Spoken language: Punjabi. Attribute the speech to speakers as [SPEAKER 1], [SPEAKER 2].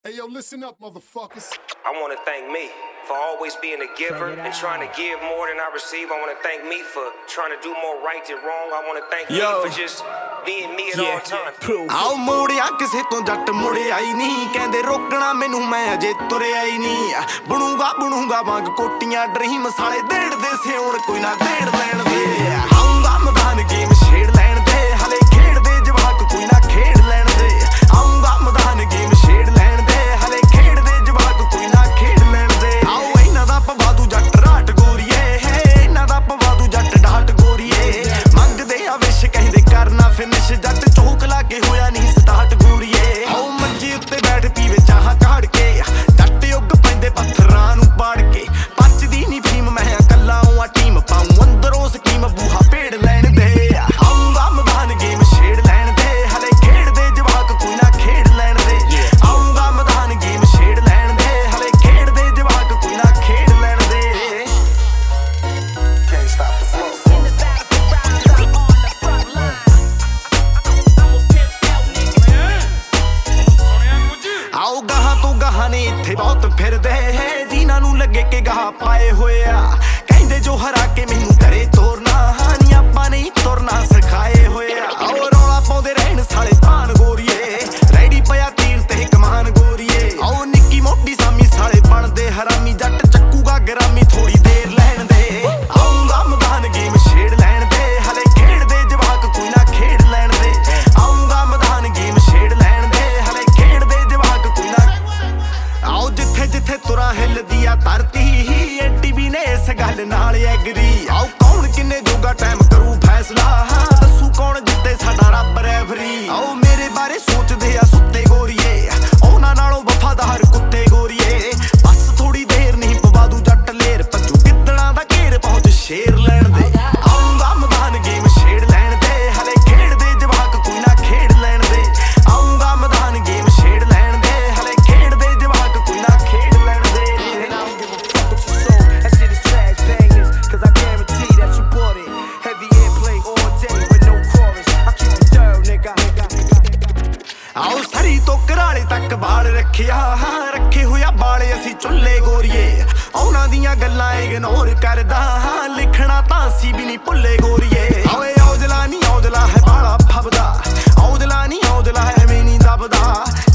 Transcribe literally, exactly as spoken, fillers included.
[SPEAKER 1] Hey yo, listen up, motherfuckers.
[SPEAKER 2] I want to thank me for always being a giver and trying to give more than I receive. I want to thank me for trying to do more right than wrong. I want to thank Yo. me for just being me at yeah, all times.
[SPEAKER 3] ਆਓ ਮੋੜਿਆ ਕਿਸੇ ਤੋਂ ਜੱਟ ਮੁੜਿਆ ਹੀ ਨਹੀਂ ਕਹਿੰਦੇ ਰੋਕਣਾ ਮੈਨੂੰ ਮੈਂ ਅਜੇ ਤੁਰਿਆ ਹੀ ਨਹੀਂ ਬਣੂਗਾ ਬਣੂਗਾ ਵਾਂਗ ਕੋਟੀਆਂ ਡਰੀਮ ਸਾਲੇ ਦੇੜਦੇ ਸਿਉਣ ਕੋਈ ਨਾ ਦੇੜ ਲੈਣ ਦੇ ਆਉਂਗਾ ਮੈਦਾਨ ਗੇਮ ਛੇੜ ਲੈਣ ਦੇ ਹਲੇ ਖੇਡਦੇ ਜਵਾਕ ਕੋਈ ਨਾ ਖੇਡ ਲੈਣ ਦੇ ਆਉਂਗਾ ਮੈਦਾਨ ਗੇਮ ਛੇੜ ਲੈਣ ਦੇ ਹਲੇ ਖੇਡਦੇ ਜਵਾਕ ਕੋਈ ਨਾ ਖੇਡ ਲੈਣ ਦੇ ਆਓ ਇਹਨਾਂ ਦਾ ਪਵਾਦੂ ਜੱਟ ਰਾਟ ਗੋਰੀਏ ਇਹਨਾਂ ਦਾ ਪਵਾਦੂ ਜੱਟ ਢਾਟ ਗੋਰੀਏ ਮੰਗਦੇ ਆ ਵਿਸ਼ ਕਹਿੰਦੇ ਕਰਨਾ ਫਿਨਿਸ਼ ਜੱਟ ਚੌਕ ਲਾਗੇ ਹੋਇਆ ਨਹੀਂ ਸਟਾਰਟ ਗੋਰੀਏ ਆਓ ਮੰਜੀ ਉੱਤੇ ਬੈਠ ਪੀਵੇ ਚਾਹ ਕਾੜ ਕੇ ਜੱਟ ਯੁੱਗ ਪੈਂਦੇ ਪੱਥਰਾਂ ਨੂੰ ਪਾੜ ਕੇ ਪੱਚਦੀ ਨਹੀਂ ਫੀਮ ਮੈਂ ਕੱਲਾ ਆ ਟੀਮ ਪਾਉਂ ਅੰਦਰੋਂ ਸਕੀਮ ਬੂਹਾ ਪੇੜ ਲੈਣ ਦੇ ਆਉਂਗਾ ਮੈਦਾਨ ਗੇਮ ਛੇੜ ਲੈਣ ਦੇ ਹਲੇ ਖੇਡਦੇ ਜਵਾਕ ਕੋਈ ਨਾ ਖੇਡ ਲੈਣ ਦੇ ਆਉਂਗਾ ਮੈਦਾਨ ਗੇਮ ਛੇੜ ਲੈਣ ਦੇ ਹਲੇ ਖੇਡਦੇ ਜਵਾਕ ਕੋਈ ਨਾ ਖੇਡ ਲੈਣ ਦੇ Can't stop the flow. ਆਓ ਗਾਹਾਂ ਤੋਂ ਗਾਹਾਂ ਨੇ ਇੱਥੇ ਬਹੁਤ ਫਿਰਦੇ ਜਿਨ੍ਹਾਂ ਨੂੰ ਲੱਗੇ ਕਿ ਗਾਹ ਪਾਏ ਹੋਏ ਆ ਕਹਿੰਦੇ ਜੋ ਹਰਾ ਕੇ ਮੈਨੂੰ ਕਰੇ ਤੋਰਨਾ ਨਹੀਂ ਆਪਾਂ ਨਹੀਂ ਤੁਰਨਾ ਸਿਖਾਏ ਹੋਏ ਆ ਆਓ ਰੌਲਾ ਪਾਉਂਦੇ ਰਹਿਣ ਸਾਲੇ ਧਾਨ ਗੋਰੀਏ ਰੈਡੀ ਪਿਆ ਤੀਰ ਤੇ ਕਮਾਨ ਗੋਰੀਏ ਆਓ ਨਿੱਕੀ ਮੋਟੀ ਸਾਮੀ ਸਾਲੇ ਬਣਦੇ ਹਰਾਮੀ ਜੱਟ ਚੱਕੂਗਾ ਗਰਾਮੀ ਥੋੜੀ ਦੇਰ ਲੈਣ ਦੇ ਆਉਂਗਾ ਮੈਦਾਨ ਗੇਮ ਛੇੜ ਲੈਣ ਦੇ ਹਲੇ ਖੇਡਦੇ ਜਵਾਕ ਕੋਈ ਨਾ ਖੇਡ ਲੈਣ ਦੇ ਆਉਂਗਾ ਮੈਦਾਨ ਗੇਮ ਛੇੜ ਲੈਣ ਦੇ ਹਲੇ ਖੇਡਦੇ ਜਵਾਕ ਕੋਈ ਨਾ ਆਓ ਜਿੱਥੇ ਜਿੱਥੇ ਤੁਰਾਂ ਹਿੱਲਦੀ ਆ ਧਰਤੀ ਐਂਟੀ ਵੀ ਨੇ ਇਸ ਗੱਲ ਨਾਲ ਐਗਰੀ ਆਓ ਕੌਣ ਕਿੰਨੇ ਜੋਗਾ ਟਾਈਮ ਕਰੂ ਫੈਸਲਾ ਦੱਸੂ ਕੌਣ ਜਿੱਤੇ ਸਾਡਾ ਰੱਬ ਰੈਫਰੀ ਆਓ ਮੇਰੇ ਬਾਰੇ ਸੋਚਦੇ ਆ ਸੁੱਤੇ ਗੋਰੀਏ ਉਹਨਾਂ ਨਾਲੋਂ ਵਫਾਦਾਰ ਕੁੱਤੇ ਗੋਰੀਏ ਬਸ ਥੋੜੀ ਦੇਰ ਨਹੀਂ ਪਵਾਦੂ ਜੱਟ ਲੇਰ ਭੱਜੂ ਗਿੱਦੜਾਂ ਦਾ ਘੇਰ ਪਹੁੰਚ ਸ਼ੇਰ ਲੈਣ ਦੇ ਆਉਂਗਾ ਮੈਦਾਨ ਗੇਮ ਛੇੜ ਲੈਣ ਦੇ ਹਲੇ ਖੇਡਦੇ ਜਵਾਕ ਕੋਈ ਨਾ ਖੇਡ ਲੈਣ ਦੇ ਆਉਂਗਾ ਮੈਦਾਨ ਗੇਮ ਛੇੜ ਲੈਣ ਦੇ ਹਲੇ ਖੇਡਦੇ ਜਵਾਕ ਕੋਈ ਨਾ ਖੇਡ ਲੈਣ ਦੇ ਆਓ ਸਰੀ ਤੋਂ ਘਰਾਲੇ ਤੱਕ ਬਾਲ ਰੱਖਿਆ ਰੱਖੇ ਹੋਇਆ ਬਾਲੇ ਅਸੀਂ ਚੁੱਲੇ ਗੋਰੀਏ ਉਹਨਾਂ ਦੀਆਂ ਗੱਲਾਂ ਇਗਨੋਰ ਕਰਦਾ ਲਿਖਣਾ ਤਾਂ ਅਸੀਂ ਵੀ ਨਹੀਂ ਭੁੱਲੇ ਗੋਰੀਏ ਓਏ ਔਜਲਾ ਨਹੀਂ ਔਜਲਾ ਹੈ ਬਾਲਾ ਫੱਬਦਾ ਔਜਲਾ ਨਹੀਂ ਔਜਲਾ ਹੈ ਐਵੇਂ ਨਹੀਂ ਦੱਬਦਾ